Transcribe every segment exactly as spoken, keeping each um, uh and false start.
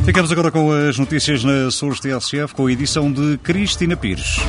Ficamos agora com as notícias na Açores T S F, com a edição de Cristina Pires.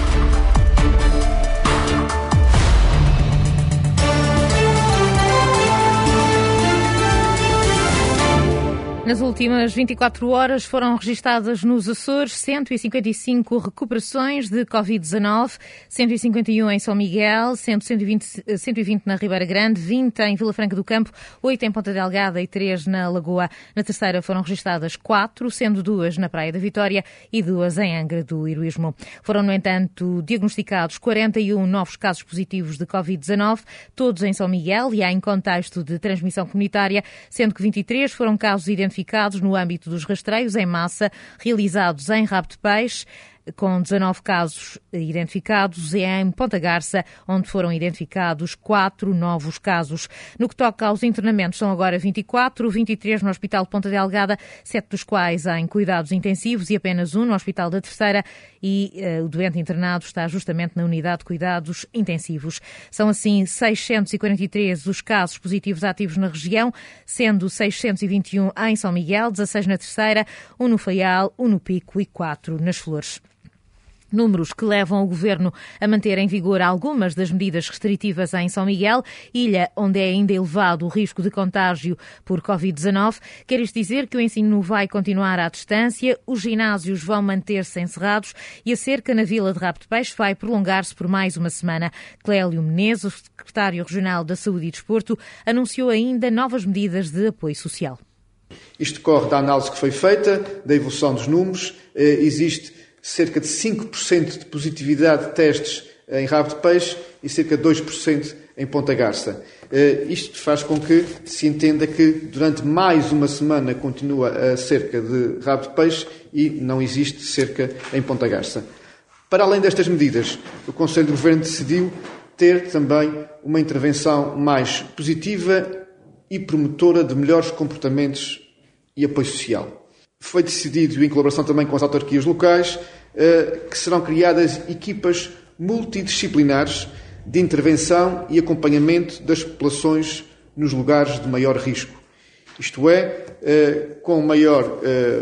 Nas últimas vinte e quatro horas foram registadas nos Açores cento e cinquenta e cinco recuperações de covid dezanove, cento e cinquenta e um em São Miguel, cento e vinte na Ribeira Grande, vinte em Vila Franca do Campo, oito em Ponta Delgada e três na Lagoa. Na terceira foram registadas quatro, sendo duas na Praia da Vitória e duas em Angra do Heroísmo. Foram, no entanto, diagnosticados quarenta e um novos casos positivos de covid dezanove, todos em São Miguel e em contexto de transmissão comunitária, sendo que vinte e três foram casos identificados no âmbito dos rastreios em massa realizados em Rabo de Peixe, com dezanove casos identificados, e em Ponta Garça, onde foram identificados quatro novos casos. No que toca aos internamentos, são agora vinte e quatro, vinte e três no Hospital de Ponta Delgada, sete dos quais em cuidados intensivos e apenas um no Hospital da Terceira, e uh, o doente internado está justamente na unidade de cuidados intensivos. São assim seiscentos e quarenta e três os casos positivos ativos na região, sendo seiscentos e vinte e um em São Miguel, dezasseis na Terceira, um no Faial, um no Pico e quatro nas Flores. Números que levam o Governo a manter em vigor algumas das medidas restritivas em São Miguel, ilha onde é ainda elevado o risco de contágio por covid dezanove. Quer isto dizer que o ensino vai continuar à distância, os ginásios vão manter-se encerrados e a cerca na Vila de Rabo de Peixe vai prolongar-se por mais uma semana. Clélio Menezes, o secretário regional da Saúde e Desporto, anunciou ainda novas medidas de apoio social. Isto decorre da análise que foi feita, da evolução dos números. Existe cerca de cinco por cento de positividade de testes em Rabo de Peixe e cerca de dois por cento em Ponta Garça. Isto faz com que se entenda que durante mais uma semana continua a cerca de Rabo de Peixe e não existe cerca em Ponta Garça. Para além destas medidas, o Conselho de Governo decidiu ter também uma intervenção mais positiva e promotora de melhores comportamentos e apoio social. Foi decidido, em colaboração também com as autarquias locais, que serão criadas equipas multidisciplinares de intervenção e acompanhamento das populações nos lugares de maior risco. Isto é, com maior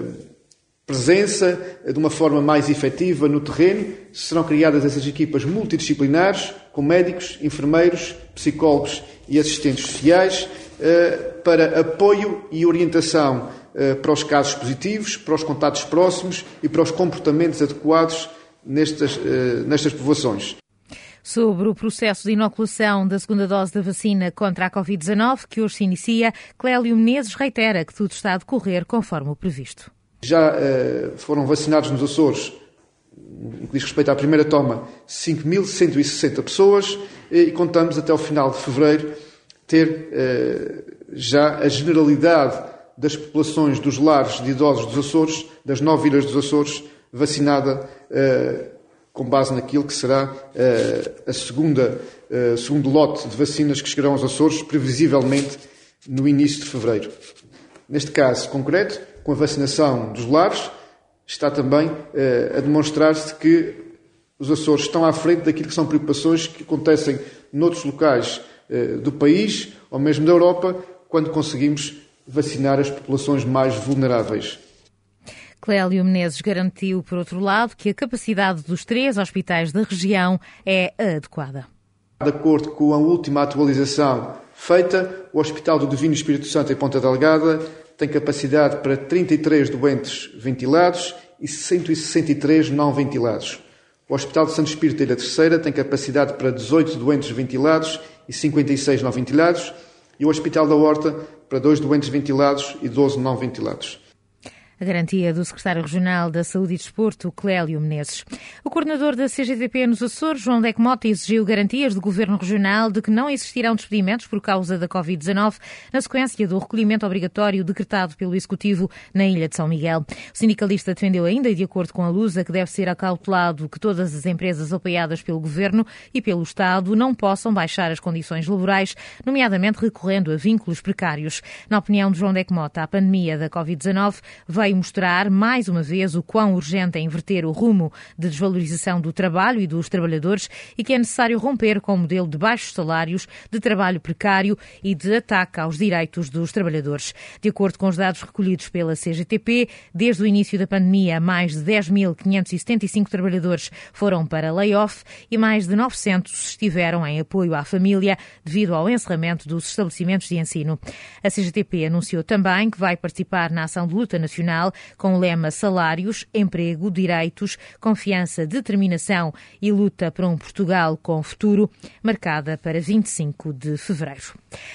presença, de uma forma mais efetiva no terreno, serão criadas essas equipas multidisciplinares, com médicos, enfermeiros, psicólogos e assistentes sociais, para apoio e orientação para os casos positivos, para os contatos próximos e para os comportamentos adequados nestas, nestas povoações. Sobre o processo de inoculação da segunda dose da vacina contra a covid dezanove, que hoje se inicia, Clélio Menezes reitera que tudo está a decorrer conforme o previsto. Já uh, foram vacinados nos Açores, no que diz respeito à primeira toma, cinco mil cento e sessenta pessoas e contamos até ao final de fevereiro ter uh, já a generalidade das populações dos lares de idosos dos Açores, das nove ilhas dos Açores, vacinada uh, com base naquilo que será uh, a segunda, uh, segundo lote de vacinas que chegarão aos Açores, previsivelmente no início de fevereiro. Neste caso concreto, com a vacinação dos lares, está também uh, a demonstrar-se que os Açores estão à frente daquilo que são preocupações que acontecem noutros locais uh, do país, ou mesmo da Europa, quando conseguimos vacinar as populações mais vulneráveis. Clélio Menezes garantiu, por outro lado, que a capacidade dos três hospitais da região é adequada. De acordo com a última atualização feita, o Hospital do Divino Espírito Santo em Ponta Delgada tem capacidade para trinta e três doentes ventilados e cento e sessenta e três não ventilados. O Hospital de Santo Espírito da Ilha Terceira tem capacidade para dezoito doentes ventilados e cinquenta e seis não ventilados, e o Hospital da Horta para dois doentes ventilados e doze não ventilados. A garantia do secretário regional da Saúde e Desporto, Clélio Menezes. O coordenador da C G T P nos Açores, João Deque Mota, exigiu garantias do Governo Regional de que não existirão despedimentos por causa da covid dezanove na sequência do recolhimento obrigatório decretado pelo Executivo na Ilha de São Miguel. O sindicalista defendeu ainda, e de acordo com a Lusa, que deve ser acautelado que todas as empresas apoiadas pelo Governo e pelo Estado não possam baixar as condições laborais, nomeadamente recorrendo a vínculos precários. Na opinião de João Deque Mota, a pandemia da covid dezanove veio veio mostrar, mais uma vez, o quão urgente é inverter o rumo de desvalorização do trabalho e dos trabalhadores e que é necessário romper com o modelo de baixos salários, de trabalho precário e de ataque aos direitos dos trabalhadores. De acordo com os dados recolhidos pela C G T P, desde o início da pandemia, mais de dez mil quinhentos e setenta e cinco trabalhadores foram para layoff e mais de novecentos estiveram em apoio à família devido ao encerramento dos estabelecimentos de ensino. A C G T P anunciou também que vai participar na ação de luta nacional com o lema Salários, Emprego, Direitos, Confiança, Determinação e Luta por um Portugal com Futuro, marcada para vinte e cinco de fevereiro.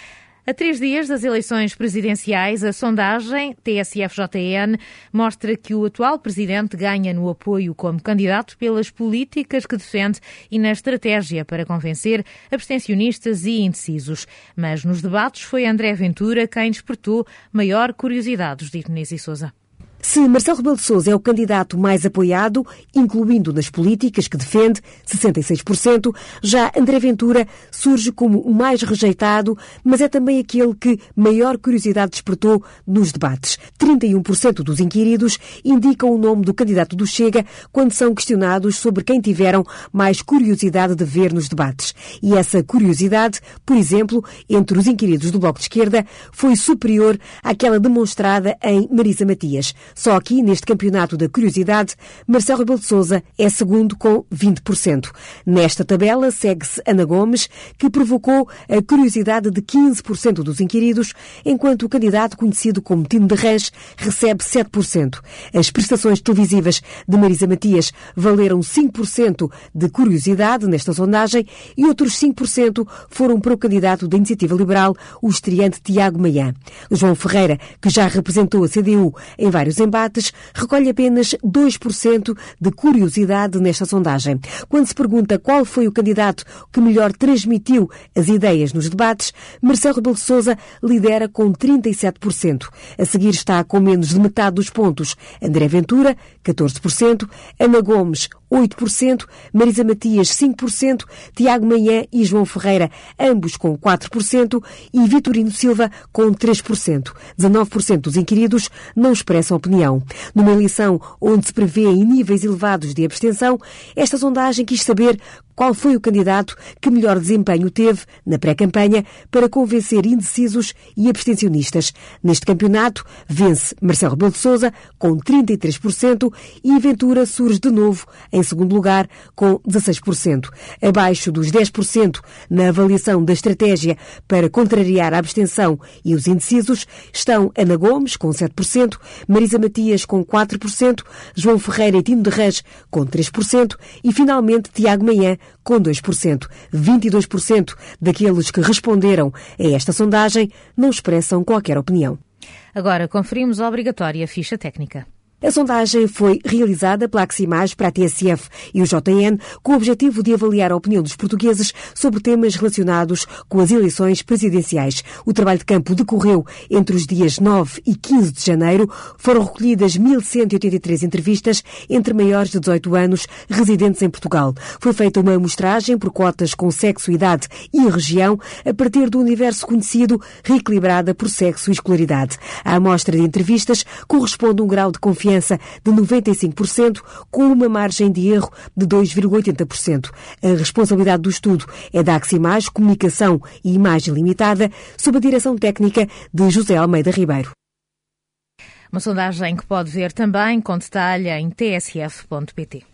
A três dias das eleições presidenciais, a sondagem T S F J N mostra que o atual presidente ganha no apoio como candidato pelas políticas que defende e na estratégia para convencer abstencionistas e indecisos. Mas nos debates foi André Ventura quem despertou maior curiosidade, dito Inês e Sousa. Se Marcelo Rebelo de Sousa é o candidato mais apoiado, incluindo nas políticas que defende, sessenta e seis por cento, já André Ventura surge como o mais rejeitado, mas é também aquele que maior curiosidade despertou nos debates. trinta e um por cento dos inquiridos indicam o nome do candidato do Chega quando são questionados sobre quem tiveram mais curiosidade de ver nos debates. E essa curiosidade, por exemplo, entre os inquiridos do Bloco de Esquerda, foi superior àquela demonstrada em Marisa Matias. Só aqui, neste campeonato da curiosidade, Marcelo Rebelo de Sousa é segundo com vinte por cento. Nesta tabela segue-se Ana Gomes, que provocou a curiosidade de quinze por cento dos inquiridos, enquanto o candidato conhecido como Tino de Rãs recebe sete por cento. As prestações televisivas de Marisa Matias valeram cinco por cento de curiosidade nesta sondagem e outros cinco por cento foram para o candidato da Iniciativa Liberal, o estreante Tiago Maia. João Ferreira, que já representou a C D U em vários embates, recolhe apenas dois por cento de curiosidade nesta sondagem. Quando se pergunta qual foi o candidato que melhor transmitiu as ideias nos debates, Marcelo Rebelo de Sousa lidera com trinta e sete por cento. A seguir está com menos de metade dos pontos André Ventura, catorze por cento, Ana Gomes, oito por cento, Marisa Matias, cinco por cento, Tiago Maia e João Ferreira, ambos com quatro por cento e Vitorino Silva com três por cento. dezanove por cento dos inquiridos não expressam opinião. Numa eleição onde se prevêem níveis elevados de abstenção, esta sondagem quis saber qual foi o candidato que melhor desempenho teve na pré-campanha para convencer indecisos e abstencionistas. Neste campeonato, vence Marcelo Rebelo de Sousa com trinta e três por cento e Ventura surge de novo em segundo lugar com dezasseis por cento. Abaixo dos dez por cento na avaliação da estratégia para contrariar a abstenção e os indecisos estão Ana Gomes com sete por cento, Marisa Matias com quatro por cento, João Ferreira e Tino de Rãs com três por cento e finalmente Tiago Maia com dois por cento. vinte e dois por cento daqueles que responderam a esta sondagem não expressam qualquer opinião. Agora conferimos a obrigatória ficha técnica. A sondagem foi realizada pela Aximage para a T S F e o J N com o objetivo de avaliar a opinião dos portugueses sobre temas relacionados com as eleições presidenciais. O trabalho de campo decorreu entre os dias nove e quinze de janeiro. Foram recolhidas mil cento e oitenta e três entrevistas entre maiores de dezoito anos residentes em Portugal. Foi feita uma amostragem por cotas com sexo, idade e região a partir do universo conhecido, reequilibrada por sexo e escolaridade. A amostra de entrevistas corresponde a um grau de confiança de noventa e cinco por cento, com uma margem de erro de dois vírgula oitenta por cento. A responsabilidade do estudo é da Aximage Comunicação e Imagem Limitada, sob a direção técnica de José Almeida Ribeiro. Uma sondagem que pode ver também com detalhe em t s f ponto p t.